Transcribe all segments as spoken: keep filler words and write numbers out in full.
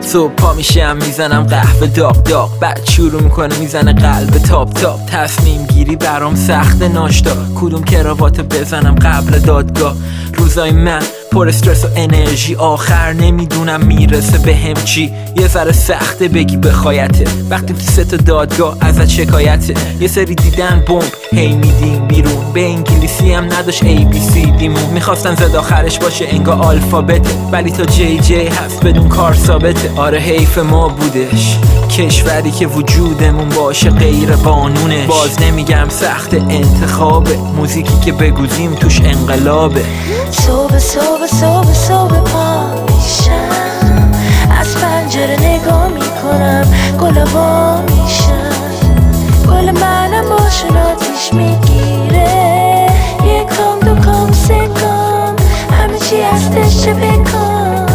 صبح پا میشم میزنم قهوه داغ داغ، بعد شروع میکنه میزنه قلب تاپ تاپ. تصمیم گیری برام سخت ناشتا، کدوم کراواتو بزنم قبل دادگاه. روزای من پر استرس و انرژی، آخر نمیدونم میرسه به هم چی. یه ذره سخته بگی بخوایته وقتی تو سه تا دادگاه ازت شکایته. یه سری دیدن بمب هی میدیم بیرون، به انگلیسی هم نداشت ای بی سی دیمون. میخواستن زد آخرش باشه انگار آلفابته، ولی تا جی جی هست بدون کار ثابته. آره حیف ما بودش کشوری که وجودمون باشه غیر قانونه. باز نمیگم سخت انتخابه، موزیکی که بگوزیم توش انقلابه. صبح صبح صبح صبح پا میشم، از پنجره نگاه میکنم گل وا میشن. گل منم باشون آتیش میگیره، یکم دو کام سه کام همه چی هستش چه بکن.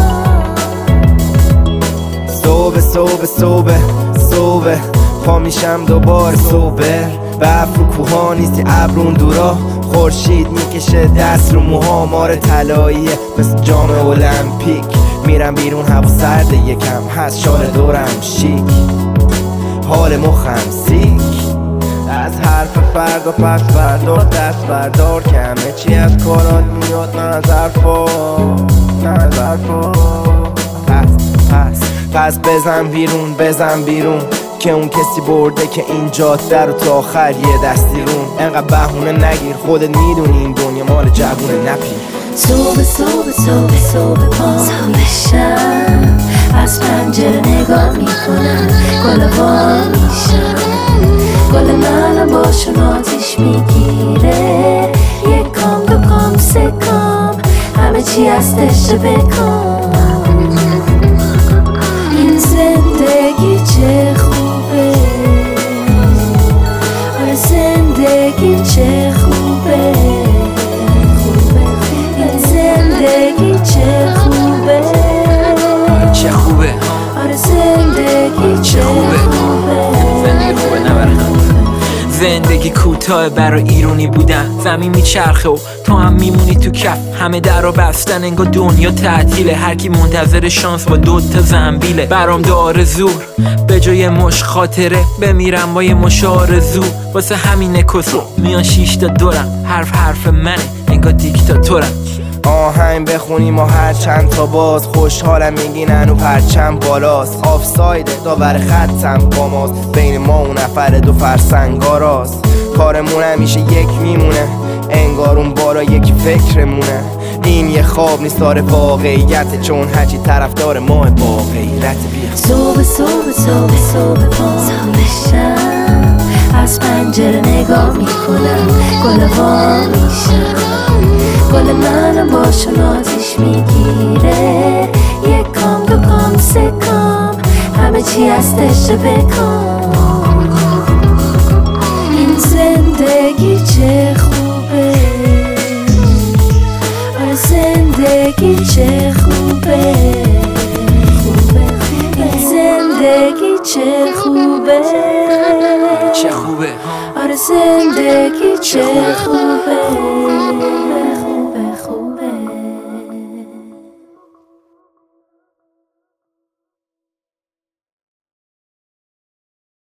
صبح صبح صبح صبح پا میشم دوباره صبح. برف رو کوها نیستی ابرون دورا، خورشید میکشه دست رو موها. مار طلاییه مثل جام المپیک، میرم بیرون هوا سرده یکم هست شال دورم شیک. حال مخم سیک از حرف فردا پس بردار دست بردار، کمه چی از کارات میاد نظر پا نظر پا. پس پس پس بزن بیرون بزن بیرون که اون کسی برده که این جاده رو تا آخر یه دستی رون. انقدر بهونه نگیر خودت میدونی این دنیا مال جوونه نپی. صبح صبح صبح صبح پا میشم، از پنجره نگاه میکنم گل وا میشن. گل منم باشون آتیش میگیره، یک کام دو کام سه کام همه چی هستش چه بکن. این زندگی چه خوبه، آره زندگی چه خوبه، این زندگی چه خوبه چه خوبه، آره زندگی چه خوبه. زندگی خوبه نبرخم. زندگی کوتاه برای ایرونی بودن، زمین میچرخه و تو هم میمونی تو کف. همه در رو بستن انگار دنیا تعطیله، هر کی منتظر شانس با دوتا زنبیله. برام داره زور به جای مش خاطره، بمیرم با یه مش آرزو. واسه همینه کسو میان شیش تا دورم، حرف حرف منه انگار دیکتاتورم. آهنگ بخونیم و هر چند تا باز، خوشحالم میگین هنو پرچم بالاست. آفساید داور خطم با ماست، بین ما اون نفر دو فرسنگاراست. کارمون همیشه یک میمونه انگار اون بالا یک فکرمونه. این یه خواب نیست داره واقعیت، چون هرچی طرفدار ما با غیرت. بیا صبح صبح صبح صبح پا میشم، از پنجره نگاه میکنم گل وا میشن. گل منم باشون آتیش میگیره، یک کام دو کام سه کام همه چی هستش چه بکن. این زندگی چه خوبه، آره زندگی چه خوبه، این زندگی چه خوبه چه خوبه، آره زندگی چه خوبه.